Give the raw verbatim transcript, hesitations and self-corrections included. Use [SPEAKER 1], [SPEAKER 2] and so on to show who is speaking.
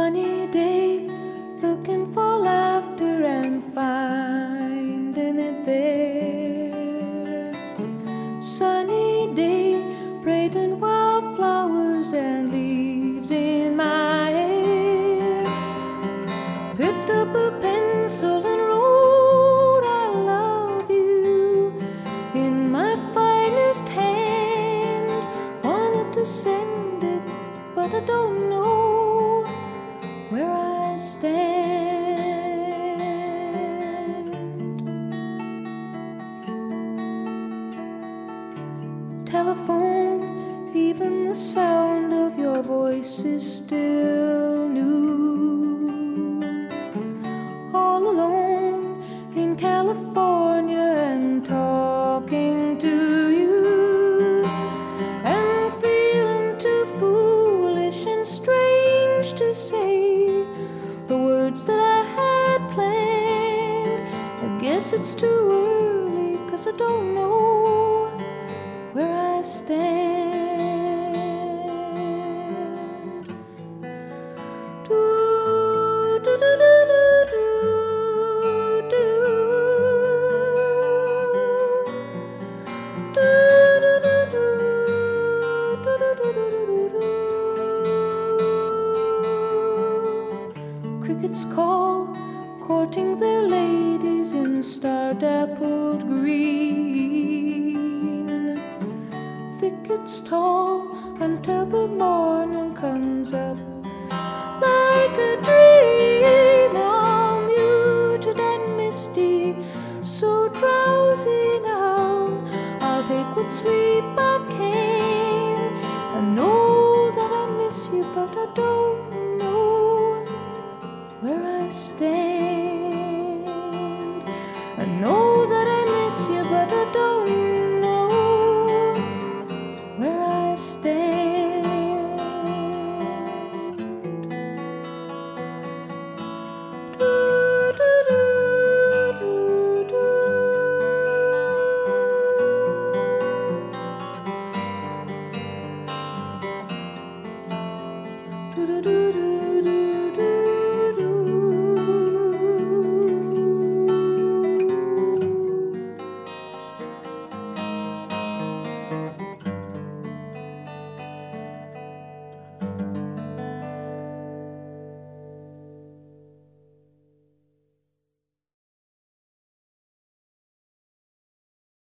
[SPEAKER 1] Funny day, looking for laughter and finding it there. Sunny day, braiding wildflowers and leaves in my hair. Picked up a pencil and wrote I love you in my finest hand. Wanted to send it, but I don't know where I stand. Telephone, even the sound of your voice is still new. All alone in California and talking to you, and feeling too foolish and strange to say the words that I had planned. I guess it's too early, 'cause I don't know where I stand. Do, do, do, do, do, do, do, do, do, do, do, do, do, do. Crickets call, courting their ladies in star-dappled green. Thickets tall until the morning comes up like a dream, all muted and misty, so drowsy now. I'll take what's